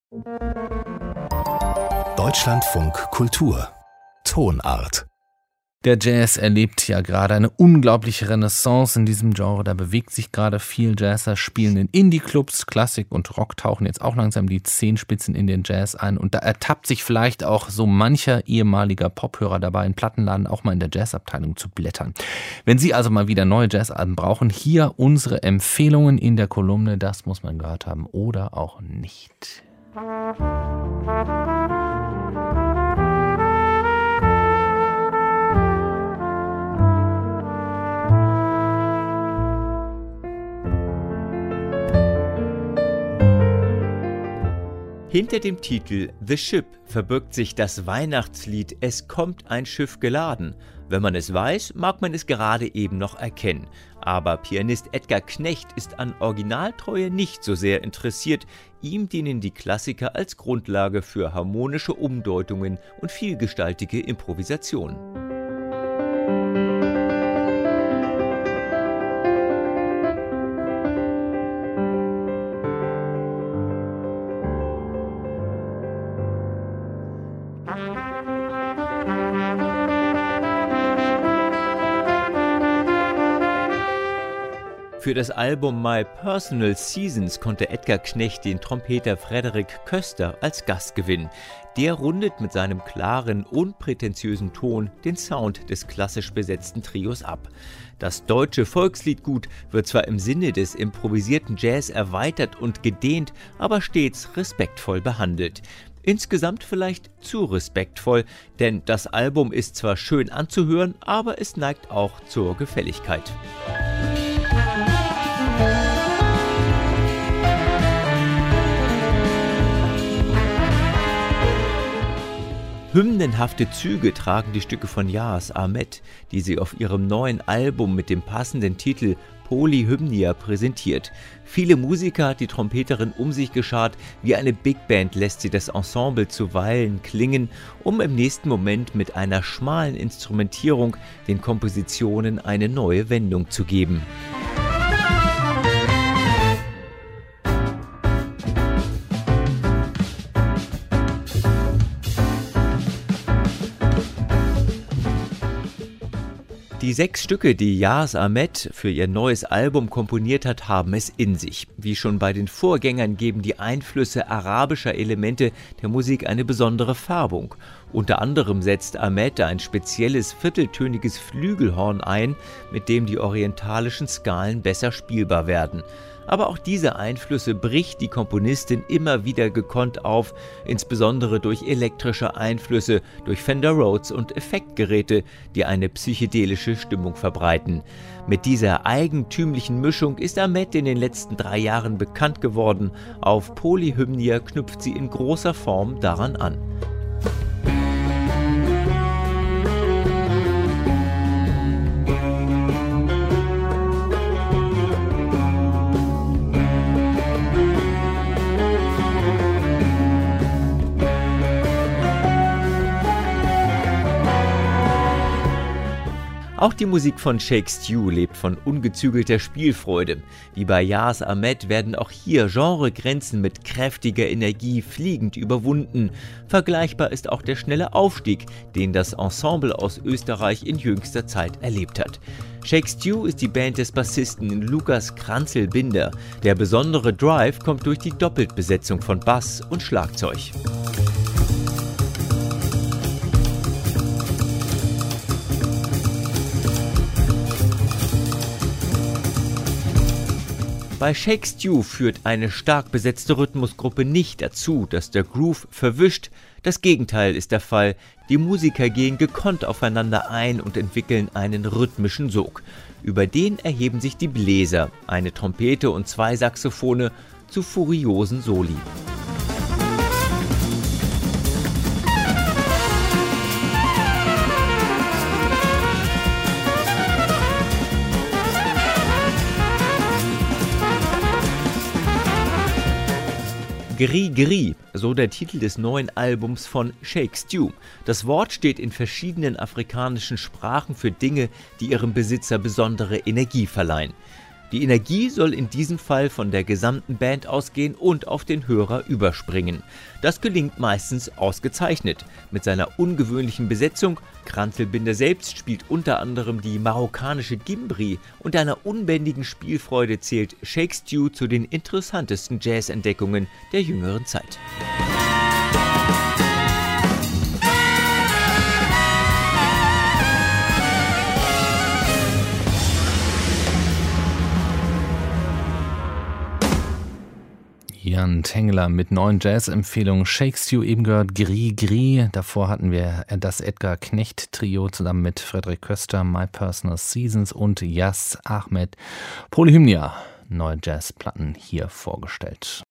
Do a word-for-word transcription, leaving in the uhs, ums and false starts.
Deutschlandfunk Kultur Tonart. Der Jazz erlebt ja gerade eine unglaubliche Renaissance in diesem Genre. Da bewegt sich gerade viel. Jazzer spielen in Indie-Clubs, Klassik und Rock tauchen jetzt auch langsam die Zehenspitzen in den Jazz ein. Und da ertappt sich vielleicht auch so mancher ehemaliger Pophörer dabei, in Plattenladen auch mal in der Jazzabteilung zu blättern. Wenn Sie also mal wieder neue Jazzalben brauchen, hier unsere Empfehlungen in der Kolumne. Das muss man gehört haben oder auch nicht. Hinter dem Titel The Ship verbirgt sich das Weihnachtslied Es kommt ein Schiff geladen. Wenn man es weiß, mag man es gerade eben noch erkennen. Aber Pianist Edgar Knecht ist an Originaltreue nicht so sehr interessiert. Ihm dienen die Klassiker als Grundlage für harmonische Umdeutungen und vielgestaltige Improvisation. Für das Album My Personal Seasons konnte Edgar Knecht den Trompeter Frederik Köster als Gast gewinnen. Der rundet mit seinem klaren, unprätentiösen Ton den Sound des klassisch besetzten Trios ab. Das deutsche Volksliedgut wird zwar im Sinne des improvisierten Jazz erweitert und gedehnt, aber stets respektvoll behandelt. Insgesamt vielleicht zu respektvoll, denn das Album ist zwar schön anzuhören, aber es neigt auch zur Gefälligkeit. Hymnenhafte Züge tragen die Stücke von Yas Ahmed, die sie auf ihrem neuen Album mit dem passenden Titel Polyhymnia präsentiert. Viele Musiker hat die Trompeterin um sich geschart, wie eine Big Band lässt sie das Ensemble zuweilen klingen, um im nächsten Moment mit einer schmalen Instrumentierung den Kompositionen eine neue Wendung zu geben. Die sechs Stücke, die Yas Ahmed für ihr neues Album komponiert hat, haben es in sich. Wie schon bei den Vorgängern geben die Einflüsse arabischer Elemente der Musik eine besondere Färbung. Unter anderem setzt Ahmed ein spezielles vierteltöniges Flügelhorn ein, mit dem die orientalischen Skalen besser spielbar werden. Aber auch diese Einflüsse bricht die Komponistin immer wieder gekonnt auf, insbesondere durch elektrische Einflüsse, durch Fender Rhodes und Effektgeräte, die eine psychedelische Stimmung verbreiten. Mit dieser eigentümlichen Mischung ist Ahmed in den letzten drei Jahren bekannt geworden. Auf Polyhymnia knüpft sie in großer Form daran an. Auch die Musik von Shake Stew lebt von ungezügelter Spielfreude. Wie bei Yas Ahmed werden auch hier Genregrenzen mit kräftiger Energie fliegend überwunden. Vergleichbar ist auch der schnelle Aufstieg, den das Ensemble aus Österreich in jüngster Zeit erlebt hat. Shake Stew ist die Band des Bassisten Lukas Kranzel-Binder. Der besondere Drive kommt durch die Doppelbesetzung von Bass und Schlagzeug. Bei Shake Stew führt eine stark besetzte Rhythmusgruppe nicht dazu, dass der Groove verwischt. Das Gegenteil ist der Fall. Die Musiker gehen gekonnt aufeinander ein und entwickeln einen rhythmischen Sog. Über den erheben sich die Bläser, eine Trompete und zwei Saxophone, zu furiosen Soli. Gris Gris, so der Titel des neuen Albums von Shake Stew. Das Wort steht in verschiedenen afrikanischen Sprachen für Dinge, die ihrem Besitzer besondere Energie verleihen. Die Energie soll in diesem Fall von der gesamten Band ausgehen und auf den Hörer überspringen. Das gelingt meistens ausgezeichnet. Mit seiner ungewöhnlichen Besetzung, Kranzelbinder selbst spielt unter anderem die marokkanische Gimbri und einer unbändigen Spielfreude zählt Shake Stew zu den interessantesten Jazz-Entdeckungen der jüngeren Zeit. Jan Tengler mit neuen Jazz-Empfehlungen. Shake Stew, eben gehört Gris Gris. Davor hatten wir das Edgar Knecht-Trio zusammen mit Fredrik Köster, My Personal Seasons und Yas Ahmed. Polyhymnia, neue Jazzplatten hier vorgestellt.